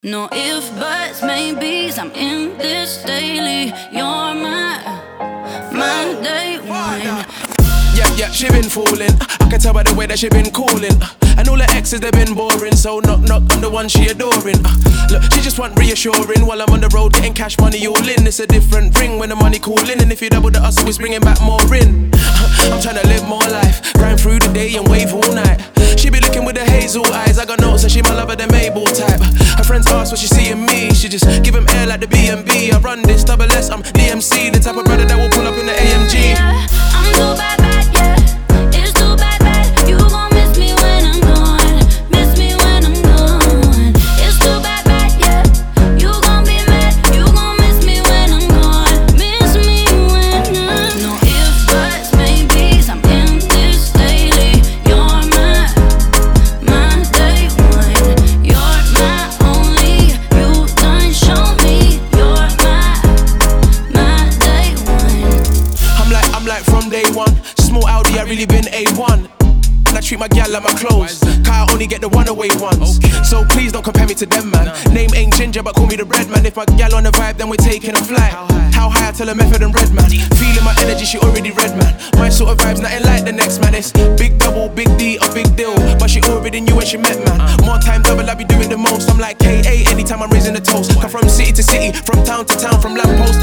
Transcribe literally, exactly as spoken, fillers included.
No ifs, buts, maybes, I'm in this daily. You're my, my day one. Yeah, yeah, she been fooling. I can tell by the way that she been calling. And all her exes, they been boring. So knock, knock, I'm the one she adoring. Look, she just want reassuring. While I'm on the road getting cash money all in. It's a different ring when the money cooling. And if you double the hustle, it's bringing back more in. I'm trying to live more life, grind through the day and wave all night. She be looking with the hazel eyes. I got notes and she my lover, the Mabel type. Her friends ask what she see in me. She just give them air like the B and B. I run this double S, I'm D M C. The type of brother that will pull up in the A M G. Yeah, I'm too bad, bad, yeah. It's too bad, bad. You gon' miss me when I'm gone. Miss me when I'm gone. It's too bad, bad, yeah. You gon' be mad. You gon' miss me when I'm gone. Miss me when I'm no ifs, buts, maybes. I'm in this daily. You're my, my day one. You're my only. You done show me. You're my, my day one. I'm like, I'm like from day one. Small Audi, I really been A one. And I treat my gal like my clothes. Cause I only get the one away ones. So please don't compare me to them, man. Name ain't Ginger, but call me the bread man. If my gal on the vibe, then we're taking a flight. How high I tell her method and red man. Feeling my energy, she already red man. My sort of vibe's nothing like the next man. It's big double, big D, a big deal. But she already knew when she met man. More time double, I be doing the most. I'm like K A anytime I'm raising the toast. Come from city to city, from town to town, from lamp post